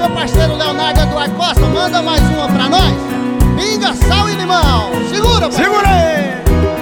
meu parceiro Leonardo Eduardo Costa, manda mais uma pra nós. Pinga, sal e limão. Segura, pai. Segura aí.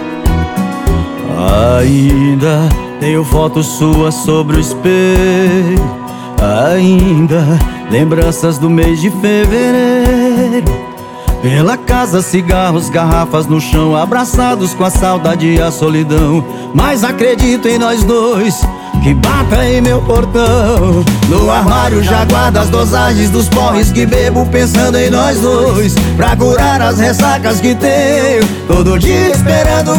Ainda tenho foto sua sobre o espelho. Ainda lembranças do mês de fevereiro. Pela casa, cigarros, garrafas no chão, abraçados com a saudade e a solidão. Mas acredito em nós dois, que bata em meu portão. No armário já guardo as dosagens dos porres que bebo, pensando em nós dois, pra curar as ressacas que tenho, todo dia esperando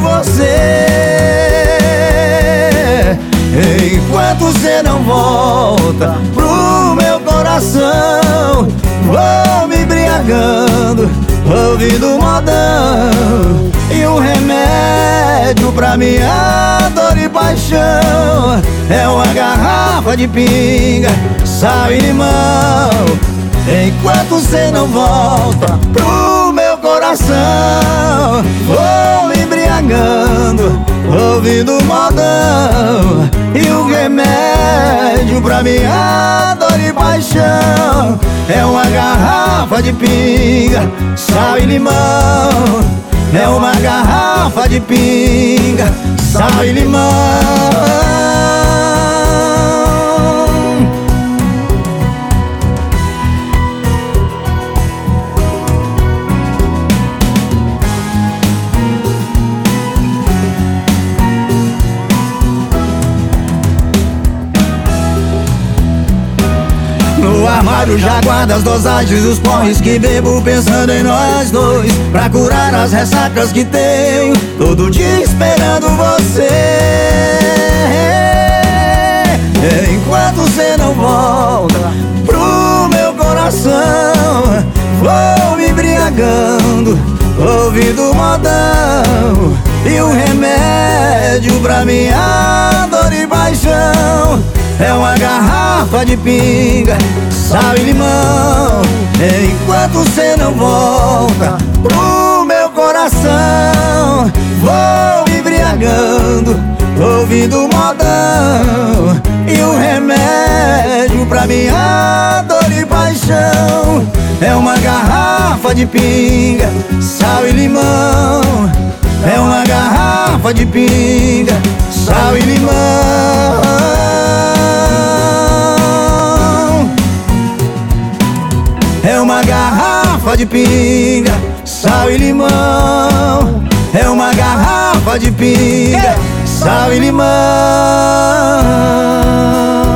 você. Enquanto você não volta pro meu coração, vou me embriagando, ouvindo modão. E o remédio pra minha dor e paixão é uma garrafa de pinga, sal e limão. Enquanto você não volta pro meu coração, vou me embriagando, ouvindo modão. E o remédio pra minha dor e paixão é uma garrafa de pinga, sal e limão. É uma garrafa de pinga, sal e limão. No armário já guardo as dosagens dos porres que bebo, pensando em nós dois, pra curar as ressacas que tenho, todo dia esperando você. Enquanto você não volta pro meu coração, vou me embriagando, ouvindo modão. E o remédio pra minha dor e paixão é uma garrafa de pinga, sal e limão. Enquanto você não volta pro meu coração, vou me embriagando, ouvindo modão. E o remédio pra minha dor e paixão é uma garrafa de pinga, sal e limão. É uma garrafa de pinga, sal e limão. É uma garrafa de pinga, sal e limão. É uma garrafa de pinga, sal e limão.